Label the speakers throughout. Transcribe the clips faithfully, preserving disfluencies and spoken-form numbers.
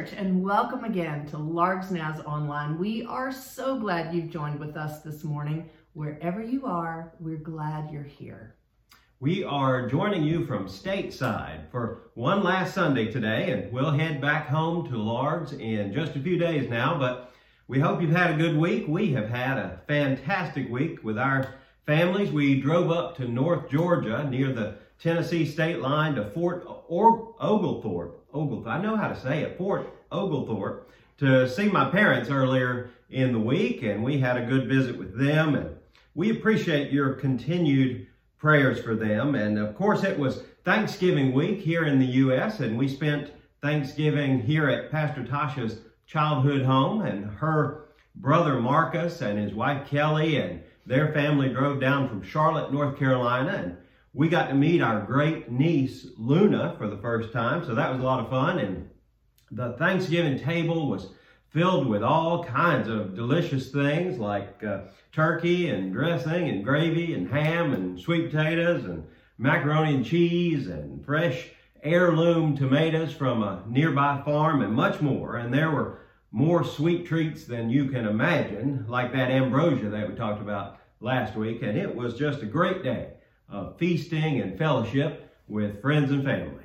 Speaker 1: Church, and welcome again to Largs Naz Online. We are so glad you've joined with us this morning. Wherever you are, we're glad you're here.
Speaker 2: We are joining you from stateside for one last Sunday today, and we'll head back home to Largs in just a few days now, but we hope you've had a good week. We have had a fantastic week with our families. We drove up to North Georgia near the Tennessee state line to Fort or- Oglethorpe. Oglethorpe. I know how to say it. Fort Oglethorpe to see my parents earlier in the week, and we had a good visit with them, and we appreciate your continued prayers for them. And of course, it was Thanksgiving week here in the U S, and we spent Thanksgiving here at Pastor Tasha's childhood home, and her brother Marcus and his wife Kelly and their family drove down from Charlotte, North Carolina, and we got to meet our great niece, Luna, for the first time, so that was a lot of fun. And the Thanksgiving table was filled with all kinds of delicious things like uh, turkey and dressing and gravy and ham and sweet potatoes and macaroni and cheese and fresh heirloom tomatoes from a nearby farm and much more. And there were more sweet treats than you can imagine, like that ambrosia that we talked about last week. And it was just a great day of feasting and fellowship with friends and family.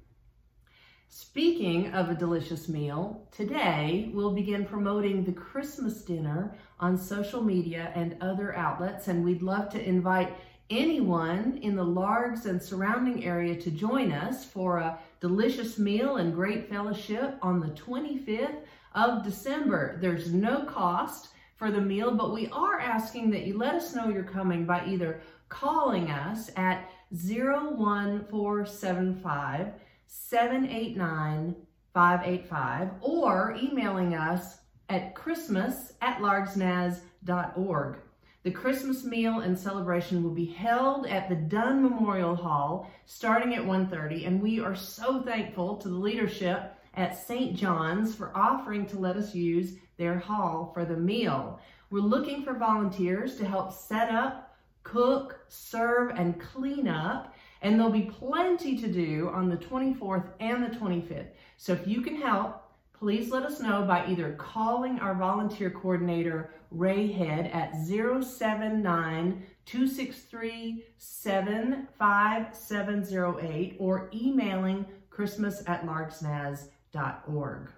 Speaker 1: Speaking of a delicious meal, today we'll begin promoting the Christmas dinner on social media and other outlets, and we'd love to invite anyone in the Largs and surrounding area to join us for a delicious meal and great fellowship on the twenty-fifth of December. There's no cost for the meal, but we are asking that you let us know you're coming by either calling us at zero one four seven five, seven eight nine, five eight five or emailing us at christmas at largsnaz dot org. The Christmas meal and celebration will be held at the Dunn Memorial Hall starting at one thirty, and we are so thankful to the leadership at Saint John's for offering to let us use their hall for the meal. We're looking for volunteers to help set up, cook, serve, and clean up, and there'll be plenty to do on the twenty-fourth and the twenty-fifth. So if you can help, please let us know by either calling our volunteer coordinator, Ray Head, at zero seven nine, two six three, seven five seven zero eight or emailing christmas at largsnaz dot org.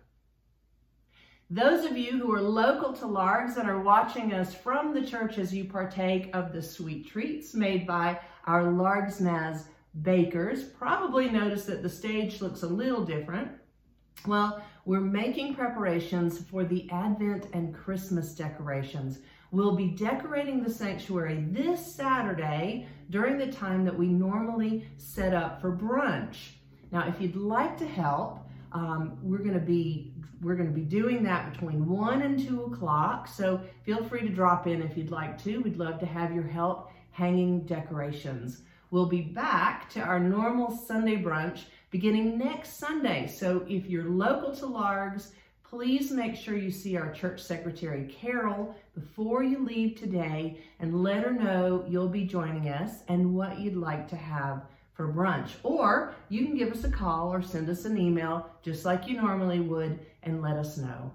Speaker 1: Those of you who are local to Largs and are watching us from the church as you partake of the sweet treats made by our Largs Naz bakers probably notice that the stage looks a little different. Well, we're making preparations for the Advent and Christmas decorations. We'll be decorating the sanctuary this Saturday during the time that we normally set up for brunch. Now, if you'd like to help, um, we're going to be We're going to be doing that between one and two o'clock, so feel free to drop in if you'd like to. We'd love to have your help hanging decorations. We'll be back to our normal Sunday brunch beginning next Sunday, so if you're local to Largs, please make sure you see our church secretary, Carol, before you leave today and let her know you'll be joining us and what you'd like to have for brunch. Or you can give us a call or send us an email just like you normally would and let us know.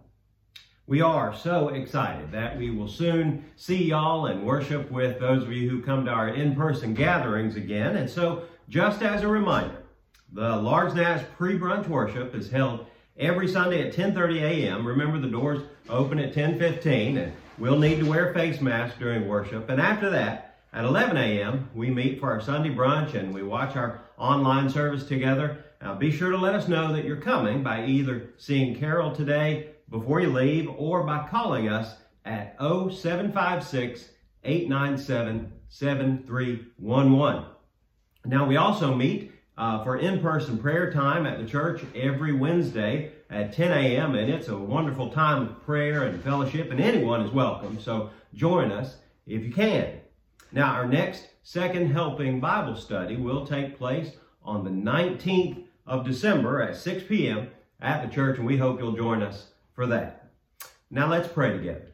Speaker 2: We are so excited that we will soon see y'all and worship with those of you who come to our in-person gatherings again. And so just as a reminder, the Largs Naz pre-brunch worship is held every Sunday at ten thirty a.m. Remember, the doors open at ten fifteen, and we'll need to wear face masks during worship. And after that, at eleven a.m., we meet for our Sunday brunch and we watch our online service together. Now, be sure to let us know that you're coming by either seeing Carol today before you leave or by calling us at oh seven five six, eight nine seven, seven three one one. Now, we also meet uh, for in-person prayer time at the church every Wednesday at ten a.m., and it's a wonderful time of prayer and fellowship, and anyone is welcome, so join us if you can. Now, our next Second Helping Bible study will take place on the nineteenth of December at six p.m. at the church, and we hope you'll join us for that. Now, let's pray together.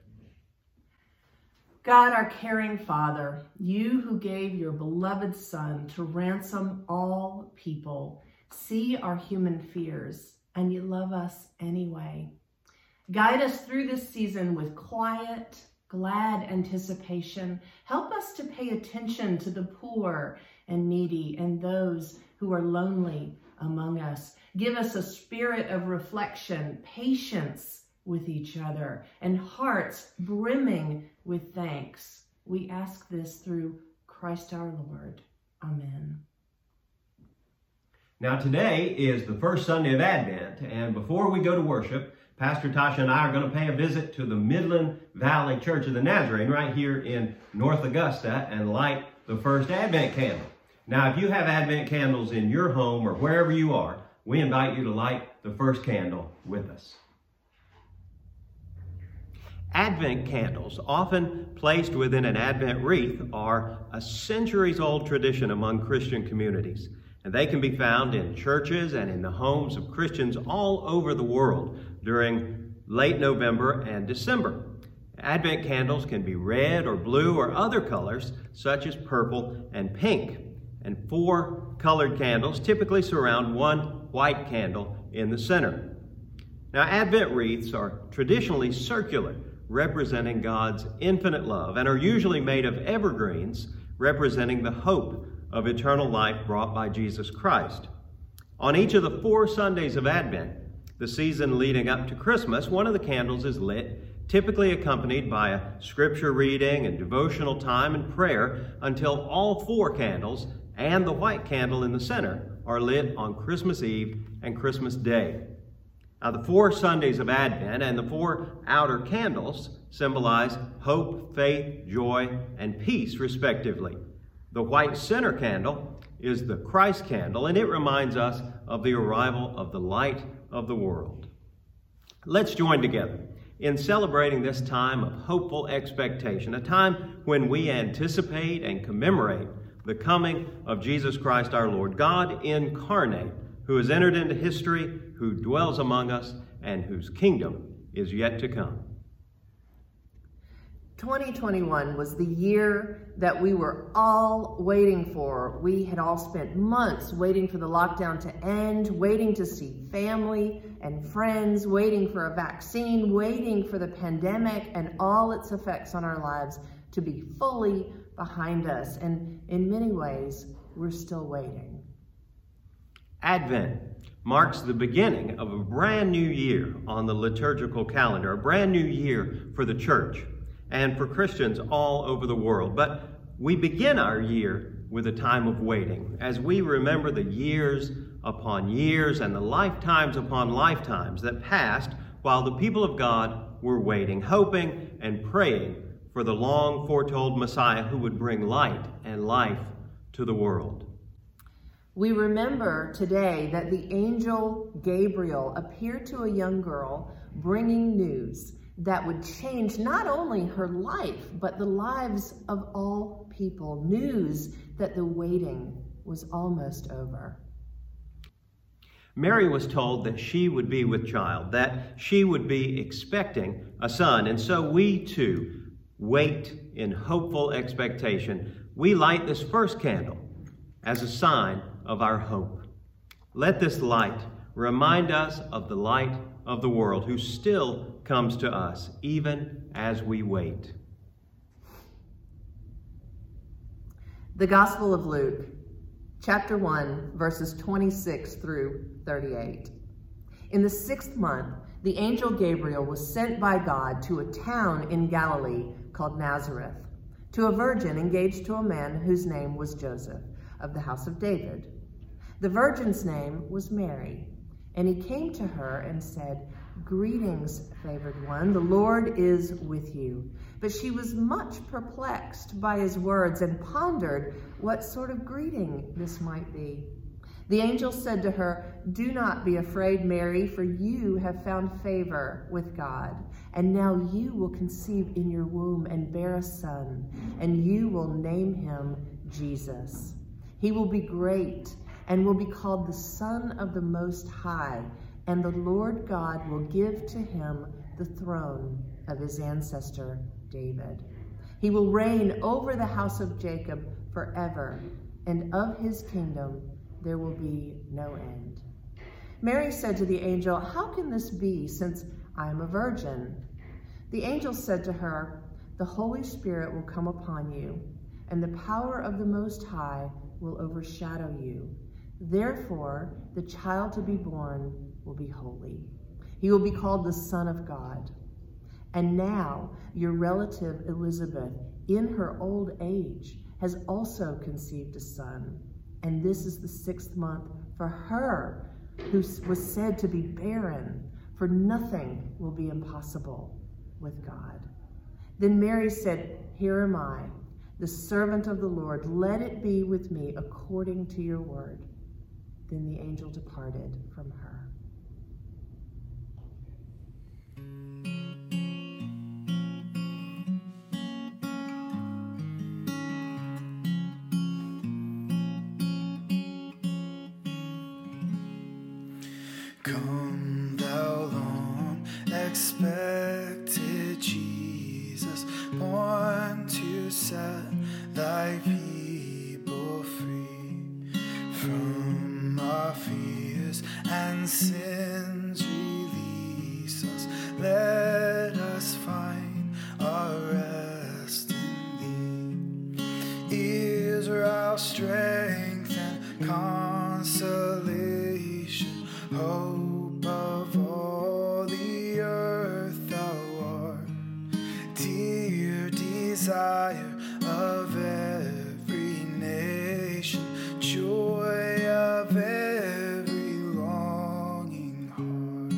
Speaker 1: God, our caring Father, you who gave your beloved Son to ransom all people, see our human fears and you love us anyway. Guide us through this season with quiet, glad anticipation. Help us to pay attention to the poor and needy and those who are lonely among us. Give us a spirit of reflection, patience with each other, and hearts brimming with thanks. We ask this through Christ our Lord. Amen.
Speaker 2: Now today is the first Sunday of Advent, and before we go to worship, Pastor Tasha and I are going to pay a visit to the Midland Valley Church of the Nazarene right here in North Augusta and light the first Advent candle. Now, if you have Advent candles in your home or wherever you are, we invite you to light the first candle with us. Advent candles, often placed within an Advent wreath, are a centuries-old tradition among Christian communities. And they can be found in churches and in the homes of Christians all over the world during late November and December. Advent candles can be red or blue or other colors, such as purple and pink. And four colored candles typically surround one white candle in the center. Now, Advent wreaths are traditionally circular, representing God's infinite love, and are usually made of evergreens, representing the hope of eternal life brought by Jesus Christ. On each of the four Sundays of Advent, the season leading up to Christmas, one of the candles is lit, typically accompanied by a scripture reading and devotional time and prayer, until all four candles and the white candle in the center are lit on Christmas Eve and Christmas Day. Now, the four Sundays of Advent and the four outer candles symbolize hope, faith, joy, and peace, respectively. The white center candle is the Christ candle, and it reminds us of the arrival of the light of the world. Let's join together in celebrating this time of hopeful expectation, a time when we anticipate and commemorate the coming of Jesus Christ our Lord, God incarnate, who has entered into history, who dwells among us, and whose kingdom is yet to come.
Speaker 1: twenty twenty-one was the year that we were all waiting for. We had all spent months waiting for the lockdown to end, waiting to see family and friends, waiting for a vaccine, waiting for the pandemic and all its effects on our lives to be fully behind us. And in many ways, we're still waiting.
Speaker 2: Advent marks the beginning of a brand new year on the liturgical calendar, a brand new year for the church and for Christians all over the world. But we begin our year with a time of waiting as we remember the years upon years and the lifetimes upon lifetimes that passed while the people of God were waiting, hoping and praying for the long foretold Messiah who would bring light and life to the world.
Speaker 1: We remember today that the angel Gabriel appeared to a young girl bringing news that would change not only her life, but the lives of all people. News that the waiting was almost over.
Speaker 2: Mary was told that she would be with child, that she would be expecting a son. And so we too wait in hopeful expectation. We light this first candle as a sign of our hope. Let this light remind us of the light of the world who still comes to us even as we wait.
Speaker 1: The Gospel of Luke, chapter one, verses twenty-six through thirty-eight. In the sixth month, the angel Gabriel was sent by God to a town in Galilee called Nazareth, to a virgin engaged to a man whose name was Joseph, of the house of David. The virgin's name was Mary, and he came to her and said, "Greetings, favored one, the Lord is with you." But she was much perplexed by his words and pondered what sort of greeting this might be. The angel said to her, "Do not be afraid, Mary, for you have found favor with God. And now you will conceive in your womb and bear a son, and you will name him Jesus. He will be great and will be called the Son of the Most High, and the Lord God will give to him the throne of his ancestor David. He will reign over the house of Jacob forever, and of his kingdom there will be no end." Mary said to the angel, "How can this be, since I am a virgin?" The angel said to her, "The Holy Spirit will come upon you, and the power of the Most High will overshadow you. Therefore, the child to be born will be holy. He will be called the Son of God. And now your relative Elizabeth, in her old age, has also conceived a son. And this is the sixth month for her who was said to be barren, for nothing will be impossible with God." Then Mary said, "Here am I, the servant of the Lord. Let it be with me according to your word." Then the angel departed from her.
Speaker 3: Come, thou long expected Jesus, born to set thy people free from our fears and sins. Release us, let us find our rest in thee. Israel, strength and consolation, hope of all the earth, thou art dear desire of every nation, joy of every longing heart.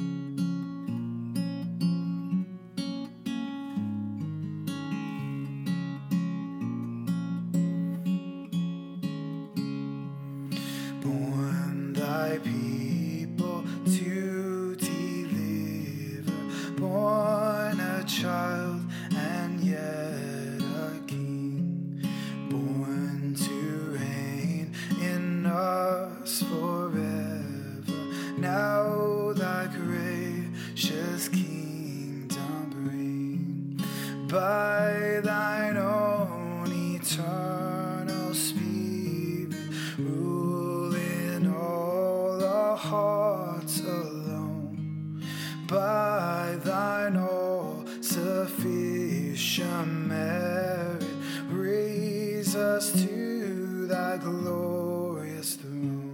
Speaker 3: Born thy people to deliver, born a child and yet a king, born to reign in us forever. Now thy gracious kingdom bring, by thine own eternal Spirit, rule in all our hearts alone. By thine all-sufficient merit, raise us to thy glorious throne.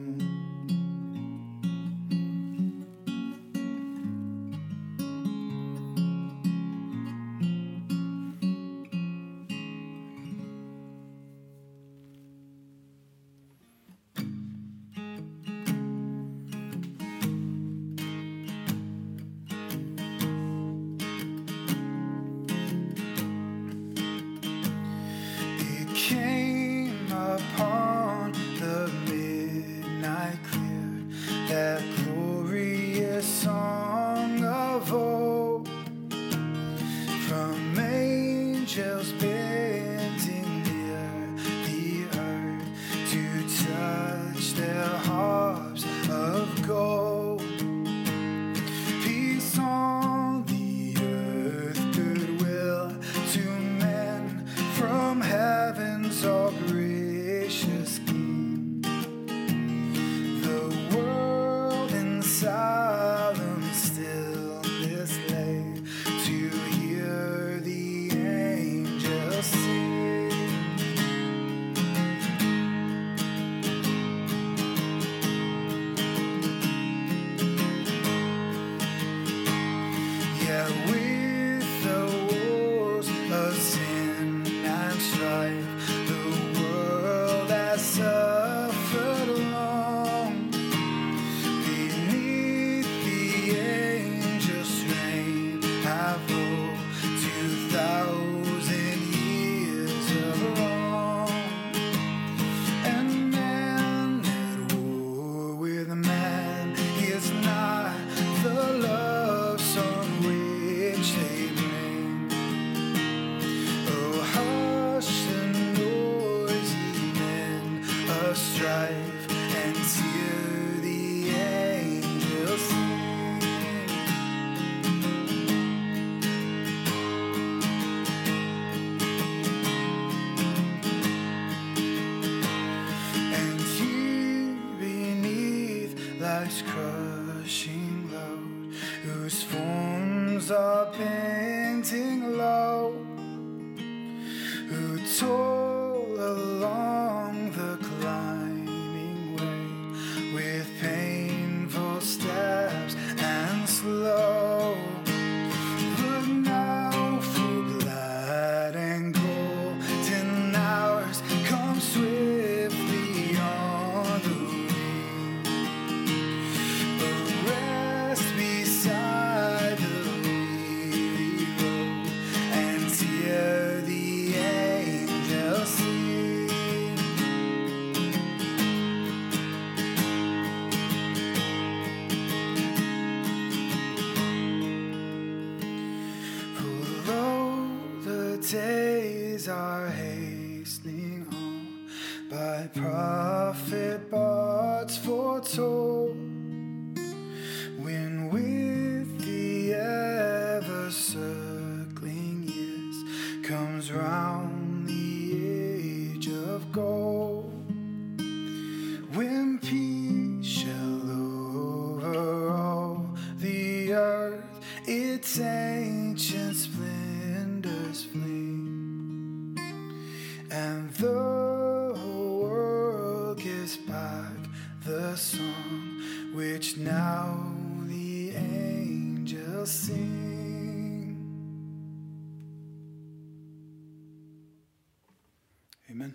Speaker 3: It came upon the midnight clear, that glorious song of old, from angels bending near the earth to touch their harps of gold. Peace on the earth, goodwill to men, from heaven's all gracious King. The world in solemn stillness lay to hear the angels sing. Yeah, with the wars of sin and strife, the world has suffered long. Beneath the angels' reign have ruled two thousand years of wrong. And man at war with man is not the love song which they bring. Oh, hush the noisy men of strife, and hear the angels sing. days are hastening on by prophet bards foretold, when with the ever circling years comes round the age of gold, when peace shall over all the earth its ancient splendors fling, and the world gives back the song which now the angels sing. Amen.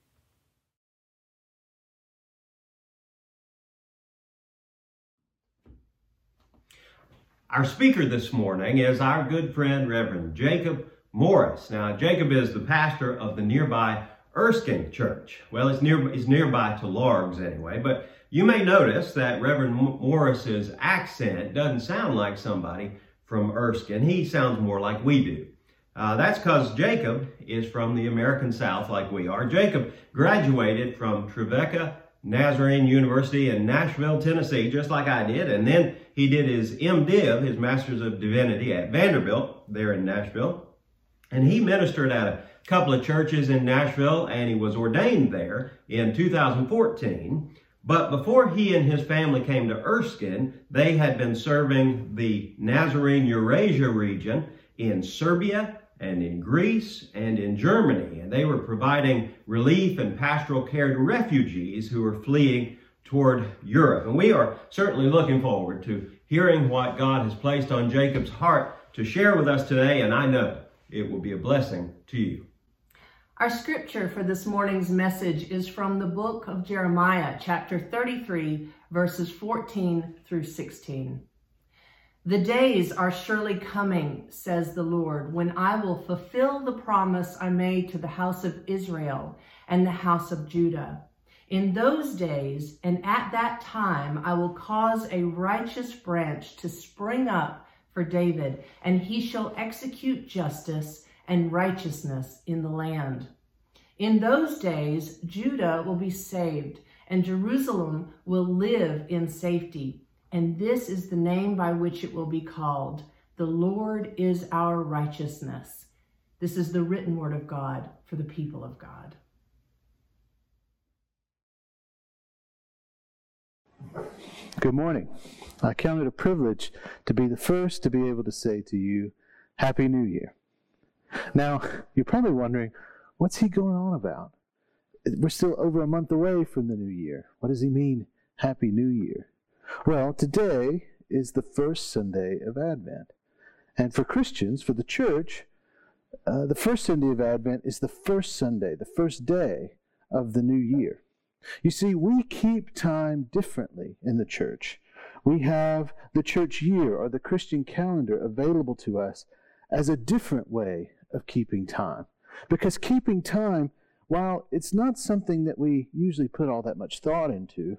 Speaker 2: Our speaker this morning is our good friend, Reverend Jacob Morris. Now, Jacob is the pastor of the nearby Erskine Church. Well, it's near, it's nearby to Largs anyway, but you may notice that Reverend Morris's accent doesn't sound like somebody from Erskine. He sounds more like we do. Uh, that's because Jacob is from the American South like we are. Jacob graduated from Trevecca Nazarene University in Nashville, Tennessee, just like I did, and then he did his MDiv, his Master's of Divinity, at Vanderbilt there in Nashville, and he ministered at a couple of churches in Nashville, and he was ordained there in two thousand fourteen. But before he and his family came to Erskine, they had been serving the Nazarene Eurasia region in Serbia and in Greece and in Germany. And they were providing relief and pastoral care to refugees who were fleeing toward Europe. And we are certainly looking forward to hearing what God has placed on Jacob's heart to share with us today, and I know it will be a blessing to you.
Speaker 1: Our scripture for this morning's message is from the book of Jeremiah, chapter thirty-three, verses fourteen through sixteen. The days are surely coming, says the Lord, when I will fulfill the promise I made to the house of Israel and the house of Judah. In those days and at that time, I will cause a righteous branch to spring up for David, and he shall execute justice and righteousness in the land. In those days, Judah will be saved, and Jerusalem will live in safety. And this is the name by which it will be called: the Lord is our righteousness. This is the written word of God for the people of God.
Speaker 4: Good morning. I count it a privilege to be the first to be able to say to you, Happy New Year. Now, you're probably wondering, what's he going on about? We're still over a month away from the new year. What does he mean, Happy New Year? Well, today is the first Sunday of Advent. And for Christians, for the church, uh, the first Sunday of Advent is the first Sunday, the first day of the new year. You see, we keep time differently in the church. We have the church year, or the Christian calendar, available to us as a different way of keeping time. Because keeping time, while it's not something that we usually put all that much thought into,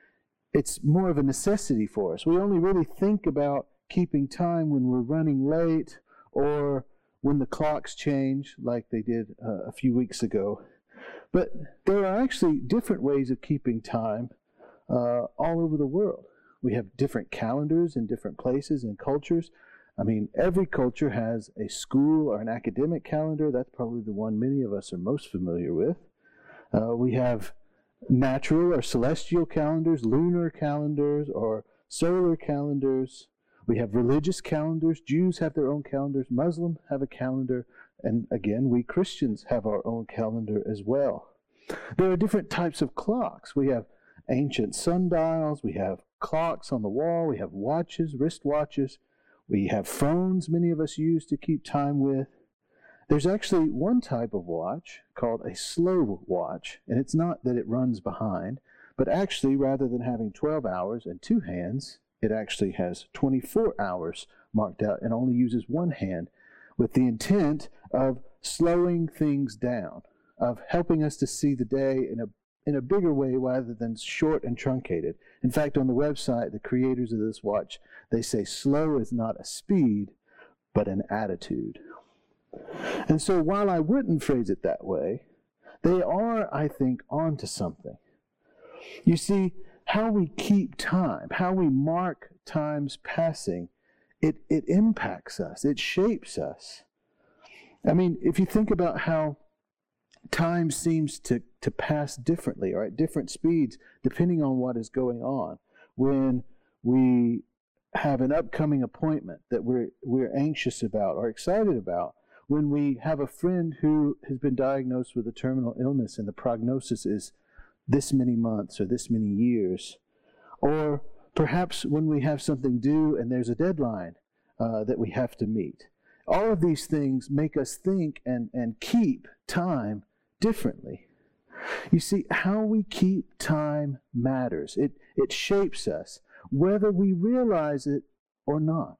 Speaker 4: it's more of a necessity for us. We only really think about keeping time when we're running late or when the clocks change, like they did uh, a few weeks ago. But there are actually different ways of keeping time uh, all over the world. We have different calendars in different places and cultures. I mean, every culture has a school or an academic calendar. That's probably the one many of us are most familiar with. Uh, we have natural or celestial calendars, lunar calendars, or solar calendars. We have religious calendars. Jews have their own calendars. Muslims have a calendar. And again, we Christians have our own calendar as well. There are different types of clocks. We have ancient sundials. We have clocks on the wall. We have watches, wristwatches. We have phones many of us use to keep time with. There's actually one type of watch called a slow watch, and it's not that it runs behind, but actually rather than having twelve hours and two hands, it actually has twenty-four hours marked out and only uses one hand, with the intent of slowing things down, of helping us to see the day in a in a bigger way rather than short and truncated. In fact, on the website, the creators of this watch, they say slow is not a speed, but an attitude. And so while I wouldn't phrase it that way, they are, I think, onto something. You see, how we keep time, how we mark time's passing, it, it impacts us, it shapes us. I mean, if you think about how time seems to, to pass differently or at different speeds depending on what is going on. When we have an upcoming appointment that we're we're anxious about or excited about, when we have a friend who has been diagnosed with a terminal illness and the prognosis is this many months or this many years, or perhaps when we have something due and there's a deadline uh, that we have to meet. All of these things make us think and, and keep time differently. You see, how we keep time matters. It, it shapes us, whether we realize it or not.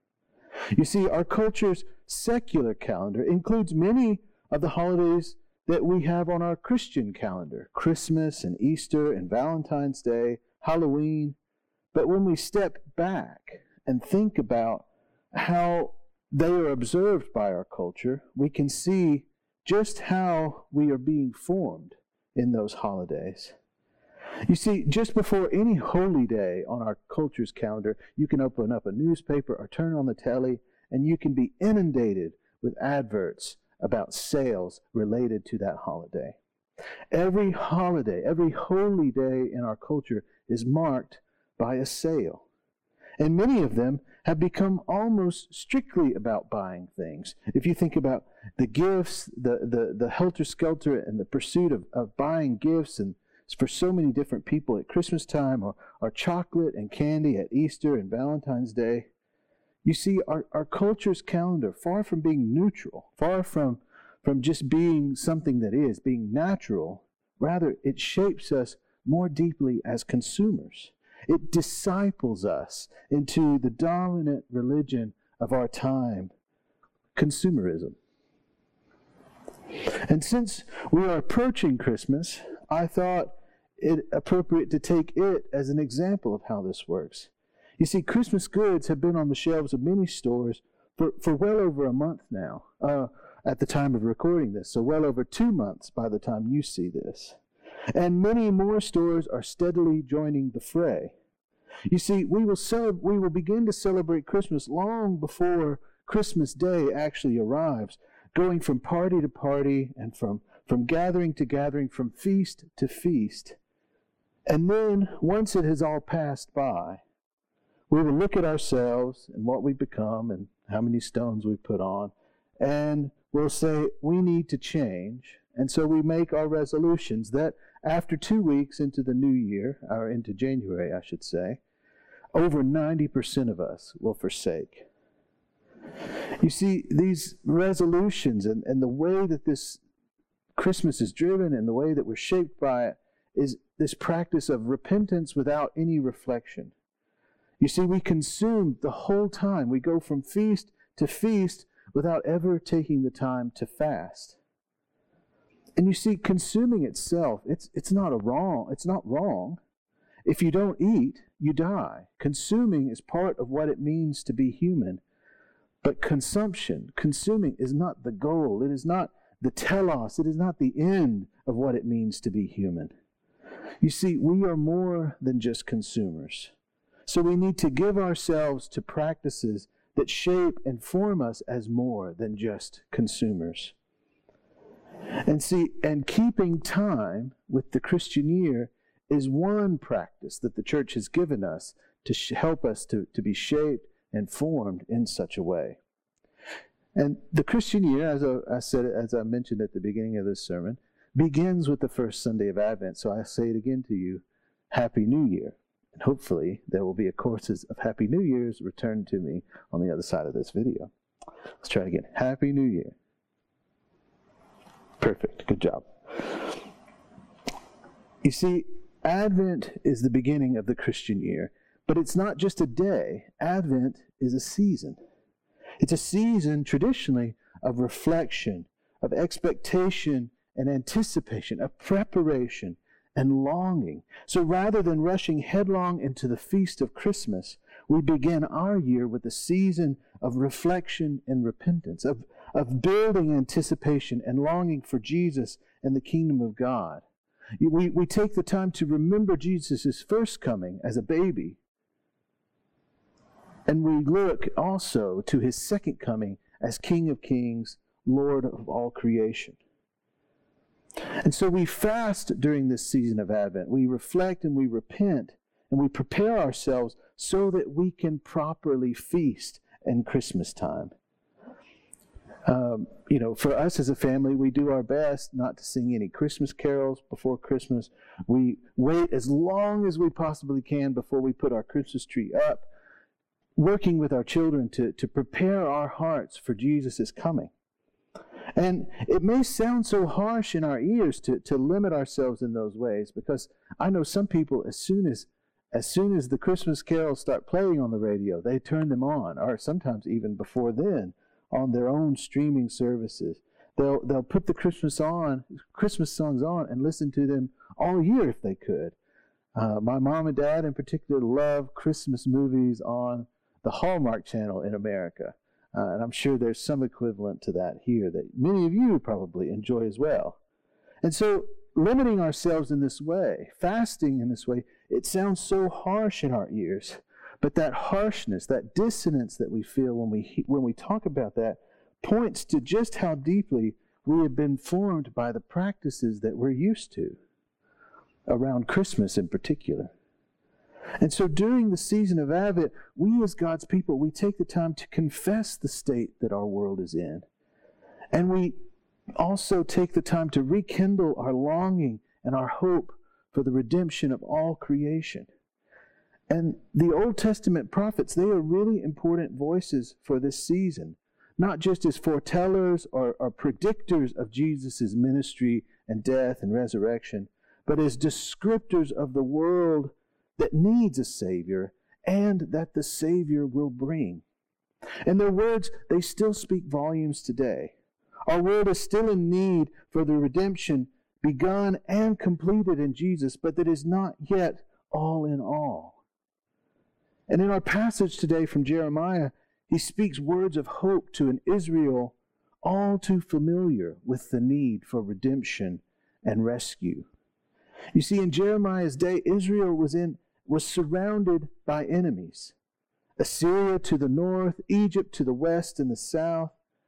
Speaker 4: You see, our culture's secular calendar includes many of the holidays that we have on our Christian calendar, Christmas and Easter and Valentine's Day, Halloween. But when we step back and think about how they are observed by our culture, we can see just how we are being formed in those holidays. You see, just before any holy day on our culture's calendar, you can open up a newspaper or turn on the telly, and you can be inundated with adverts about sales related to that holiday. Every holiday, every holy day in our culture is marked by a sale. And many of them have become almost strictly about buying things. If you think about the gifts, the, the, the helter-skelter and the pursuit of, of buying gifts and for so many different people at Christmas time, or, or chocolate and candy at Easter and Valentine's Day, you see, our, our culture's calendar, far from being neutral, far from, from just being something that is, being natural, rather it shapes us more deeply as consumers. It disciples us into the dominant religion of our time, consumerism. And since we are approaching Christmas, I thought it appropriate to take it as an example of how this works. You see, Christmas goods have been on the shelves of many stores for, for well over a month now, uh, at the time of recording this, so well over two months by the time you see this. And many more stores are steadily joining the fray. You see, we will cel- we will begin to celebrate Christmas long before Christmas Day actually arrives, going from party to party and from, from gathering to gathering, from feast to feast. And then, once it has all passed by, we will look at ourselves and what we've become and how many stones we've put on, and we'll say, we need to change. And so we make our resolutions that after two weeks into the new year, or into January, I should say, over ninety percent of us will forsake. You see, these resolutions and, and the way that this Christmas is driven and the way that we're shaped by it is this practice of repentance without any reflection. You see, we consume the whole time. We go from feast to feast without ever taking the time to fast. And you see, consuming itself, it's it's not a wrong, it's not wrong. If you don't eat, you die. Consuming is part of what it means to be human. But consumption, consuming is not the goal. It is not the telos. It is not the end of what it means to be human. You see, we are more than just consumers. So we need to give ourselves to practices that shape and form us as more than just consumers. And see, and keeping time with the Christian year is one practice that the church has given us to sh- help us to, to be shaped and formed in such a way. And the Christian year, as I, I said, as I mentioned at the beginning of this sermon, begins with the first Sunday of Advent. So I say it again to you, Happy New Year. And hopefully there will be a courses of Happy New Year's returned to me on the other side of this video. Let's try it again. Happy New Year. Perfect. Good job. You see, Advent is the beginning of the Christian year, but it's not just a day. Advent is a season. It's a season traditionally of reflection, of expectation and anticipation, of preparation and longing. So rather than rushing headlong into the feast of Christmas, we begin our year with a season of reflection and repentance, of, of building anticipation and longing for Jesus and the kingdom of God. We, we take the time to remember Jesus' first coming as a baby. And we look also to his second coming as King of Kings, Lord of all creation. And so we fast during this season of Advent. We reflect and we repent and we prepare ourselves so that we can properly feast in Christmas time. Um, you know, for us as a family, we do our best not to sing any Christmas carols before Christmas. We wait as long as we possibly can before we put our Christmas tree up, working with our children to, to prepare our hearts for Jesus' coming. And it may sound so harsh in our ears to, to limit ourselves in those ways, because I know some people, as soon as as soon as the Christmas carols start playing on the radio, they turn them on, or sometimes even before then, on their own streaming services. They'll they'll put the Christmas on, Christmas songs on, and listen to them all year if they could. Uh, my mom and dad, in particular, love Christmas movies on the Hallmark Channel in America. Uh, and I'm sure there's some equivalent to that here that many of you probably enjoy as well. And so, limiting ourselves in this way, fasting in this way, it sounds so harsh in our ears. But that harshness, that dissonance that we feel when we when we talk about that, points to just how deeply we have been formed by the practices that we're used to, around Christmas in particular. And so during the season of Advent, we as God's people, we take the time to confess the state that our world is in. And we also take the time to rekindle our longing and our hope for the redemption of all creation. And the Old Testament prophets, they are really important voices for this season, not just as foretellers or, or predictors of Jesus' ministry and death and resurrection, but as descriptors of the world that needs a Savior and that the Savior will bring. And their words, they still speak volumes today. Our world is still in need for the redemption begun and completed in Jesus, but that is not yet all in all. And in our passage today from Jeremiah, he speaks words of hope to an Israel all too familiar with the need for redemption and rescue. You see, in Jeremiah's day, Israel was in was surrounded by enemies. Assyria to the north, Egypt to the west and the south.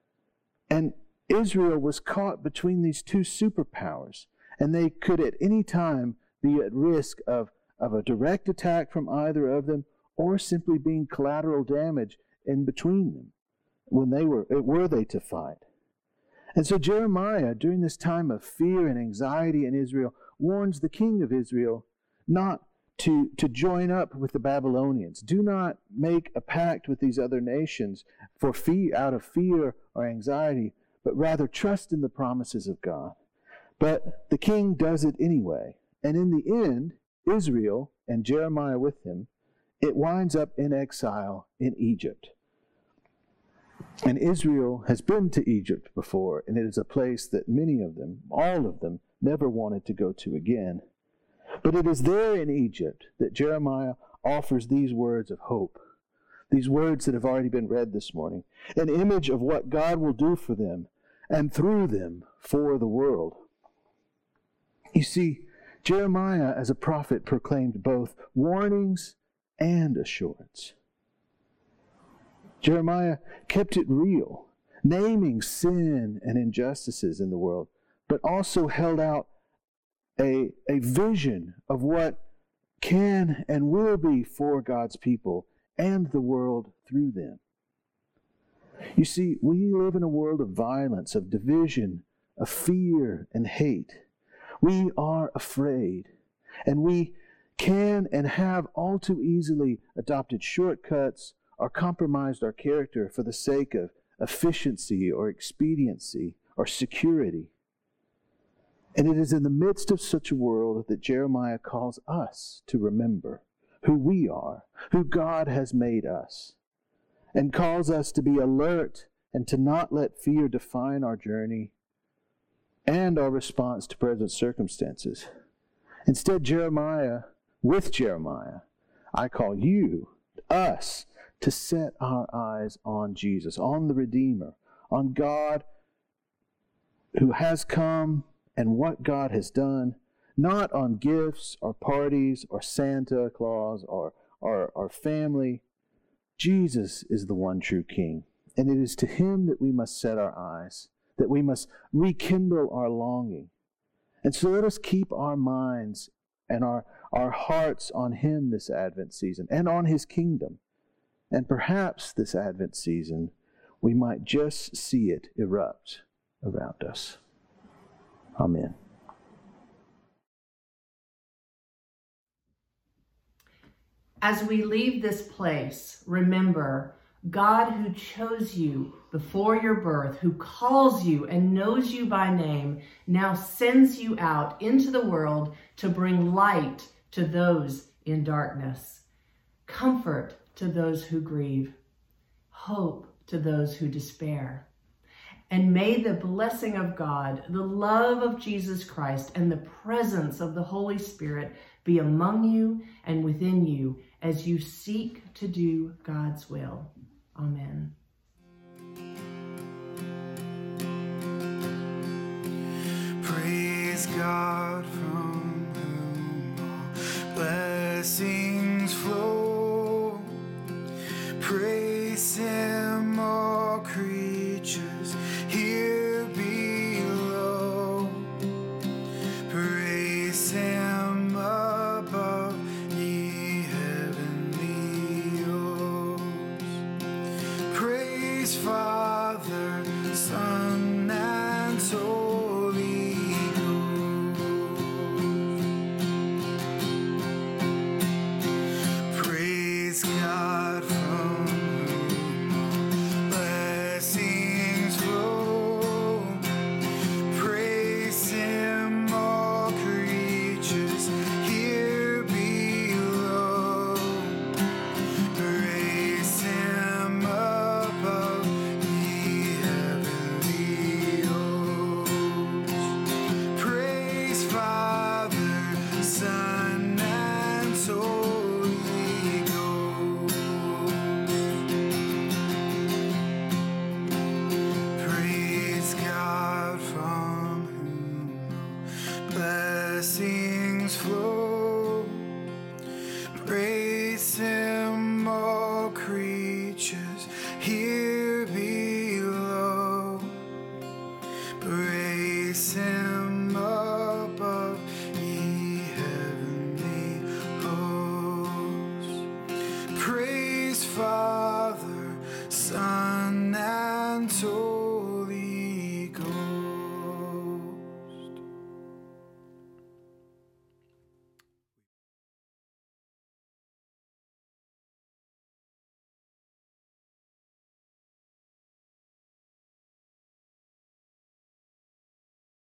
Speaker 4: And Israel was caught between these two superpowers, and they could at any time be at risk of, of a direct attack from either of them, or simply being collateral damage in between them when they were were they to fight. And so Jeremiah, during this time of fear and anxiety in Israel, warns the king of Israel not to, to join up with the Babylonians. Do not make a pact with these other nations for fear, out of fear or anxiety, but rather trust in the promises of God. But the king does it anyway. And in the end, Israel, and Jeremiah with him, it winds up in exile in Egypt. And Israel has been to Egypt before, and it is a place that many of them, all of them, never wanted to go to again. But it is there in Egypt that Jeremiah offers these words of hope, these words that have already been read this morning, an image of what God will do for them and through them for the world. You see, Jeremiah as a prophet proclaimed both warnings and assurance. Jeremiah kept it real, naming sin and injustices in the world, but also held out a, a vision of what can and will be for God's people and the world through them. You see, we live in a world of violence, of division, of fear and hate. We are afraid, and we can and have all too easily adopted shortcuts or compromised our character for the sake of efficiency or expediency or security. And it is in the midst of such a world that Jeremiah calls us to remember who we are, who God has made us, and calls us to be alert and to not let fear define our journey and our response to present circumstances. Instead, Jeremiah, with Jeremiah, I call you, us, to set our eyes on Jesus, on the Redeemer, on God who has come and what God has done, not on gifts or parties or Santa Claus or our, our family. Jesus is the one true King, and it is to him that we must set our eyes, that we must rekindle our longing. And so let us keep our minds and our, our hearts on him this Advent season and on his kingdom. And perhaps this Advent season, we might just see it erupt around us. Amen.
Speaker 1: As we leave this place, remember, God who chose you before your birth, who calls you and knows you by name, now sends you out into the world to bring light to those in darkness, comfort to those who grieve, hope to those who despair. And may the blessing of God, the love of Jesus Christ, and the presence of the Holy Spirit be among you and within you as you seek to do God's will. Amen.
Speaker 3: Praise God from whom all blessings flow. Praise him, all creatures here below. Praise him above, ye heavenly hosts. Praise Father, Son, and Holy Ghost. Praise God from whom all blessings flow. Praise him, all creatures here below. Praise him above, ye heavenly hosts. Praise Father, Son, and Holy Ghost. Praise God from whom all blessings flow. Praise him, all creatures here below. Praise him